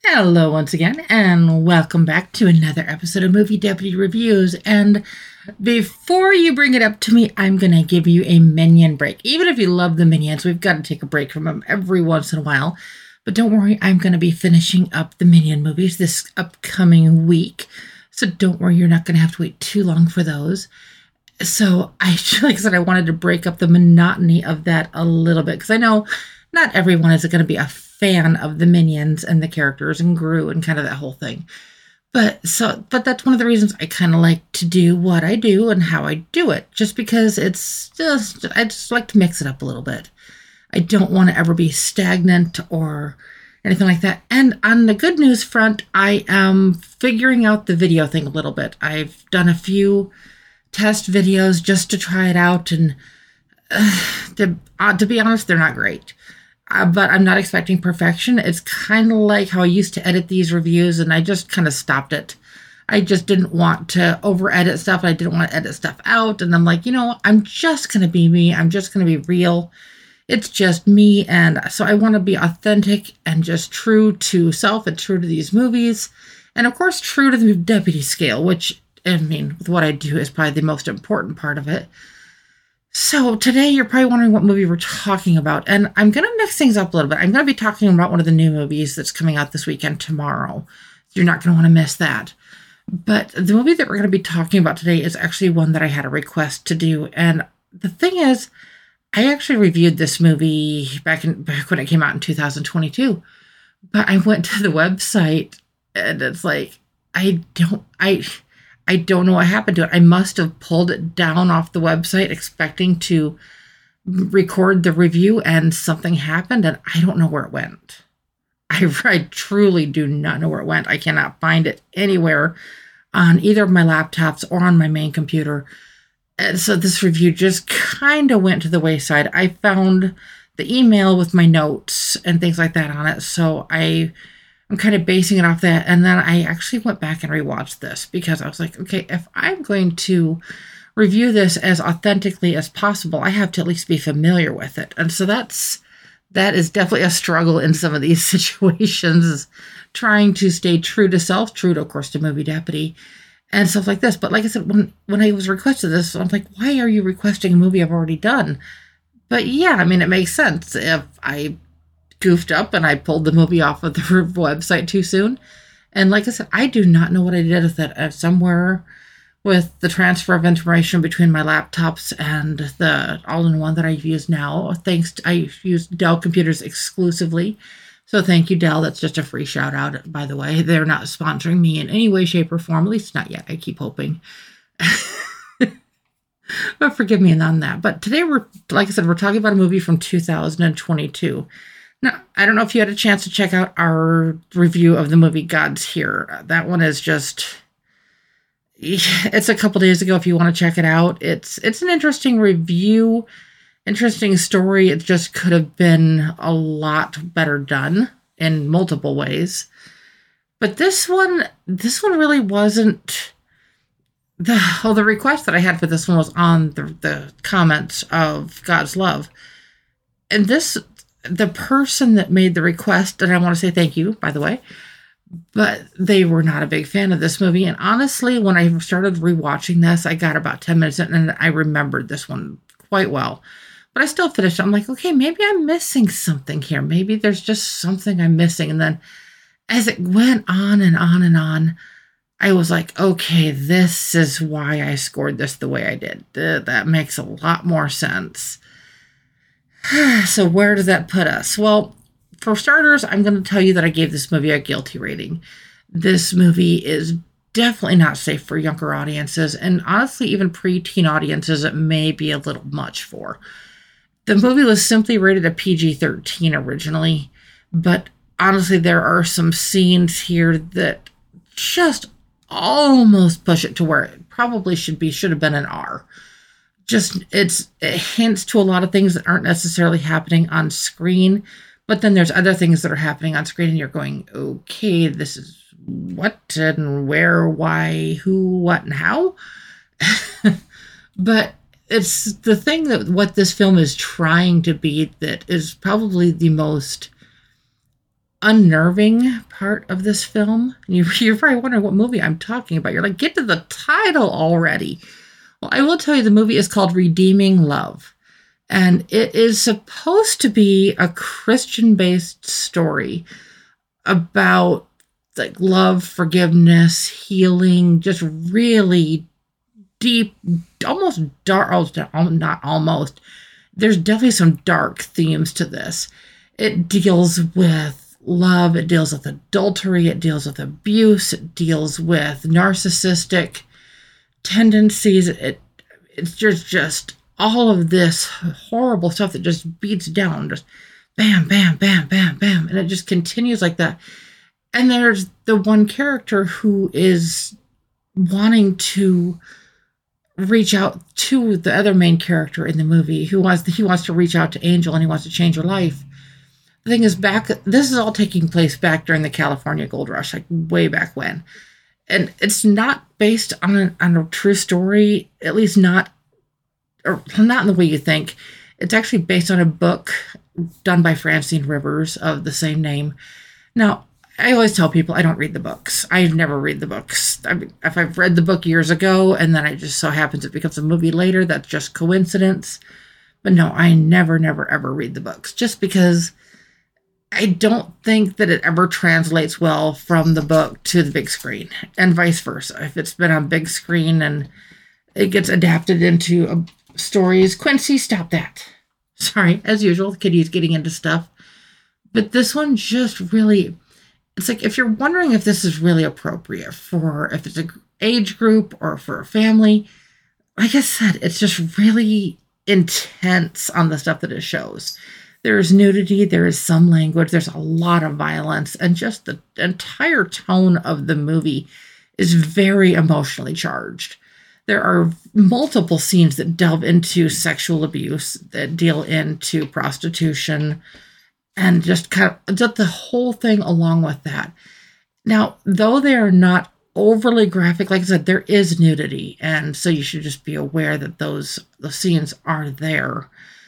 Hello once again, and welcome back to another episode of Movie Deputy Reviews. And before you bring it up to me, I'm going to give you a Minion break. Even if you love the Minions, we've got to take a break from them every once in a while. But don't worry, I'm going to be finishing up the Minion movies this upcoming week. So don't worry, you're not going to have to wait too long for those. So like I said, I wanted to break up the monotony of that a little bit, because I know not everyone is going to be a fan of the Minions and the characters and Gru and kind of that whole thing. But that's one of the reasons I kind of like to do what I do and how I do it, just because I just like to mix it up a little bit. I don't want to ever be stagnant or anything like that. And on the good news front, I am figuring out the video thing a little bit. I've done a few test videos just to try it out, and to be honest, they're not great. But I'm not expecting perfection. It's kind of like how I used to edit these reviews, and I just kind of stopped it. I just didn't want to over-edit stuff. I didn't want to edit stuff out. And I'm like, I'm just going to be me. I'm just going to be real. It's just me. And so I want to be authentic and just true to self and true to these movies. And of course, true to the deputy scale, which, with what I do is probably the most important part of it. So today you're probably wondering what movie we're talking about, and I'm going to mix things up a little bit. I'm going to be talking about one of the new movies that's coming out this weekend tomorrow. You're not going to want to miss that. But the movie that we're going to be talking about today is actually one that I had a request to do. And the thing is, I actually reviewed this movie back when it came out in 2022. But I went to the website, and it's like, I don't know what happened to it. I must have pulled it down off the website expecting to record the review, and something happened, and I don't know where it went. I truly do not know where it went. I cannot find it anywhere on either of my laptops or on my main computer. And so this review just kind of went to the wayside. I found the email with my notes and things like that on it, so I'm kind of basing it off that. And then I actually went back and rewatched this, because I was like, okay, if I'm going to review this as authentically as possible, I have to at least be familiar with it. And so that is definitely a struggle in some of these situations, is trying to stay true to self, true to, of course, to Movie Deputy and stuff like this. But like I said, when I was requested this, I'm like, why are you requesting a movie I've already done? But yeah, it makes sense. If I goofed up and I pulled the movie off of the website too soon. And like I said, I do not know what I did with it. Somewhere with the transfer of information between my laptops and the all-in-one that I use now. I use Dell computers exclusively. So thank you, Dell. That's just a free shout out, by the way. They're not sponsoring me in any way, shape, or form. At least not yet. I keep hoping. But forgive me on that. But today we're talking about a movie from 2022. Now, I don't know if you had a chance to check out our review of the movie God's Here. That one is it's a couple days ago if you want to check it out. It's an interesting review, interesting story. It just could have been a lot better done in multiple ways. But this one really wasn't. The request that I had for this one was on the comments of God's Love. And the person that made the request, and I want to say thank you, by the way, but they were not a big fan of this movie. And honestly, when I started rewatching this, I got about 10 minutes in, and I remembered this one quite well. But I still finished. I'm like, okay, maybe I'm missing something here. Maybe there's just something I'm missing. And then as it went on and on and on, I was like, okay, this is why I scored this the way I did. That makes a lot more sense. So where does that put us? Well, for starters, I'm going to tell you that I gave this movie a guilty rating. This movie is definitely not safe for younger audiences, and honestly, even preteen audiences, it may be a little much for. The movie was simply rated a PG-13 originally, but honestly, there are some scenes here that just almost push it to where it probably should have been an R. It hints to a lot of things that aren't necessarily happening on screen, but then there's other things that are happening on screen, and you're going, okay, this is what and where, why, who, what, and how. But it's the thing that what this film is trying to be that is probably the most unnerving part of this film, and you're probably wondering what movie I'm talking about. You're like, get to the title already. Well, I will tell you the movie is called Redeeming Love. And it is supposed to be a Christian-based story about like love, forgiveness, healing, just really deep, almost dark, not almost. There's definitely some dark themes to this. It deals with love, it deals with adultery, it deals with abuse, it deals with narcissistic tendencies. It's just all of this horrible stuff that just beats down, just bam, bam, bam, bam, bam, and it just continues like that. And there's the one character who is wanting to reach out to the other main character in the movie, he wants to reach out to Angel, and he wants to change her life. The thing is, this is all taking place back during the California Gold Rush, like way back when. And it's not based on a true story, at least not in the way you think. It's actually based on a book done by Francine Rivers of the same name. Now, I always tell people I don't read the books. I never read the books. I mean, if I've read the book years ago and then it just so happens it becomes a movie later, that's just coincidence. But no, I never, ever read the books, just because I don't think that it ever translates well from the book to the big screen, and vice versa. If it's been on big screen and it gets adapted into stories. Quincy, stop that. Sorry, as usual, the kitty's getting into stuff. But this one just really, it's like, if you're wondering if this is really appropriate for, if it's an age group or for a family, like I said, it's just really intense on the stuff that it shows. There's nudity, there is some language, there's a lot of violence, and just the entire tone of the movie is very emotionally charged. There are multiple scenes that delve into sexual abuse, that deal into prostitution, and just kind of just the whole thing along with that. Now, though they are not overly graphic, like I said, there is nudity, and so you should just be aware that the scenes are there.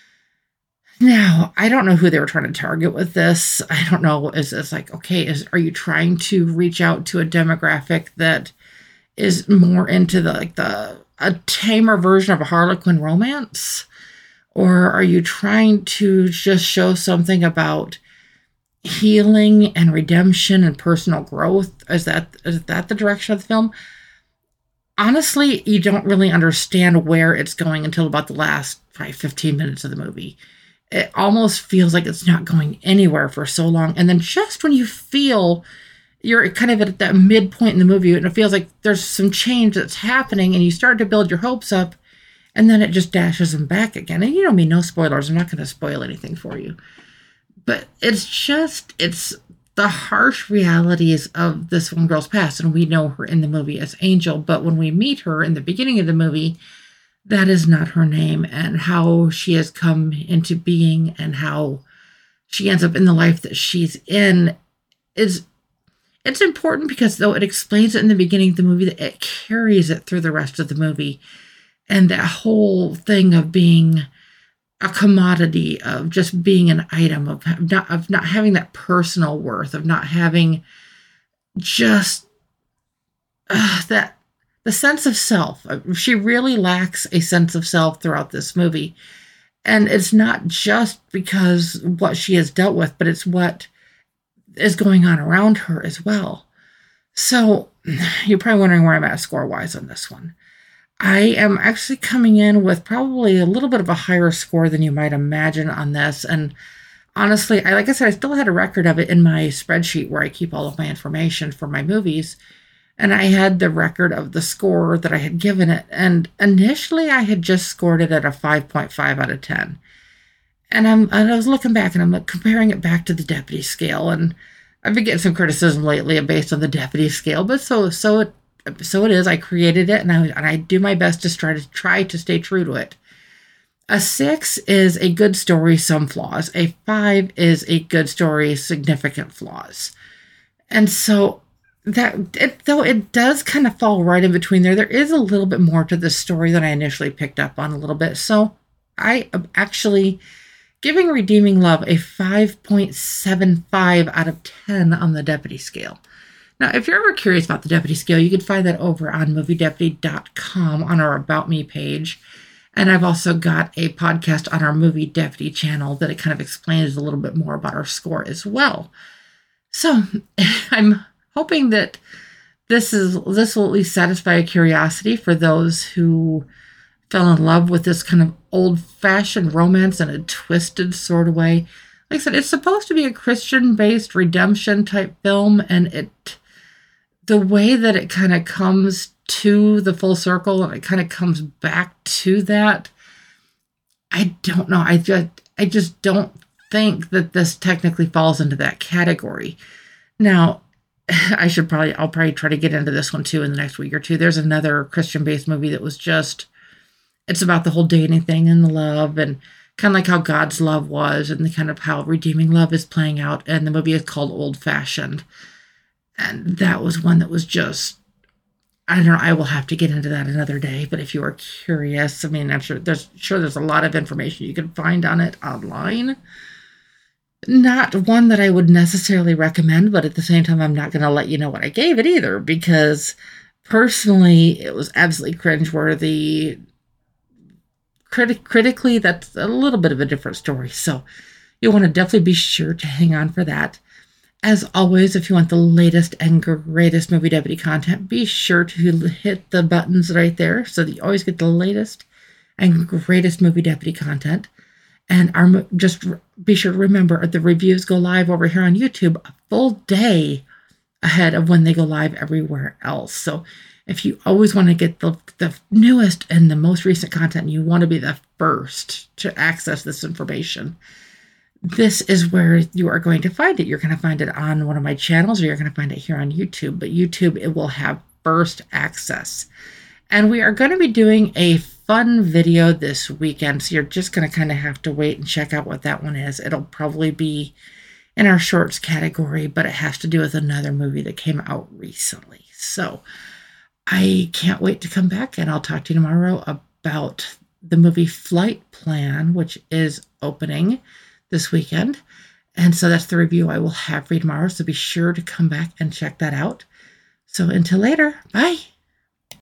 Now, I don't know who they were trying to target with this. I don't know. Is this like, okay, are you trying to reach out to a demographic that is more into a tamer version of a Harlequin romance? Or are you trying to just show something about healing and redemption and personal growth? Is that the direction of the film? Honestly, you don't really understand where it's going until about the last 15 minutes of the movie. It almost feels like it's not going anywhere for so long. And then just when you feel you're kind of at that midpoint in the movie, and it feels like there's some change that's happening, and you start to build your hopes up, and then it just dashes them back again. And you know me, no spoilers. I'm not going to spoil anything for you. But it's the harsh realities of this one girl's past. And we know her in the movie as Angel. But when we meet her in the beginning of the movie, that is not her name. And how she has come into being and how she ends up in the life that she's in it's important, because though it explains it in the beginning of the movie, that it carries it through the rest of the movie. And that whole thing of being a commodity, of just being an item, of not having that personal worth, of not having just that the sense of self. She really lacks a sense of self throughout this movie. And it's not just because what she has dealt with, but it's what is going on around her as well. So you're probably wondering where I'm at score-wise on this one. I am actually coming in with probably a little bit of a higher score than you might imagine on this. And honestly, like I said, I still had a record of it in my spreadsheet where I keep all of my information for my movies. And I had the record of the score that I had given it. And initially, I had just scored it at a 5.5 out of 10. And I was looking back, and I'm like comparing it back to the Deputy scale. And I've been getting some criticism lately based on the Deputy scale, but so it is. I created it, and I do my best to try to stay true to it. A 6 is a good story, some flaws. A 5 is a good story, significant flaws. And so though it does kind of fall right in between there is a little bit more to the story than I initially picked up on a little bit. So I actually giving Redeeming Love a 5.75 out of 10 on the Deputy scale. Now, if you're ever curious about the Deputy scale, you can find that over on moviedeputy.com on our About Me page. And I've also got a podcast on our Movie Deputy channel that it kind of explains a little bit more about our score as well. So I'm hoping that this will at least satisfy a curiosity for those who fell in love with this kind of old-fashioned romance in a twisted sort of way. Like I said, it's supposed to be a Christian-based redemption type film, and the way that it kind of comes to the full circle and it kind of comes back to that, I don't know. I just don't think that this technically falls into that category. Now, I'll probably try to get into this one too in the next week or two. There's another Christian-based movie that was it's about the whole dating thing and the love and kind of like how God's love was and the kind of how redeeming love is playing out. And the movie is called Old Fashioned. And that was one that was I don't know, I will have to get into that another day. But if you are curious, I mean, I'm sure there's a lot of information you can find on it online. Not one that I would necessarily recommend, but at the same time, I'm not going to let you know what I gave it either, because personally, it was absolutely cringeworthy. Critically, that's a little bit of a different story. So you want to definitely be sure to hang on for that. As always, if you want the latest and greatest Movie Deputy content, be sure to hit the buttons right there so that you always get the latest and greatest Movie Deputy content. And just be sure to remember, the reviews go live over here on YouTube a full day ahead of when they go live everywhere else. So if you always want to get the newest and the most recent content, you want to be the first to access this information, this is where you are going to find it. You're going to find it on one of my channels, or you're going to find it here on YouTube. But YouTube, it will have first access. And we are going to be doing a fun video this weekend, so you're just going to kind of have to wait and check out what that one is. It'll probably be in our shorts category, but it has to do with another movie that came out recently. So I can't wait to come back, and I'll talk to you tomorrow about the movie Flight Plan, which is opening this weekend. And so that's the review I will have for you tomorrow. So be sure to come back and check that out. So until later, bye.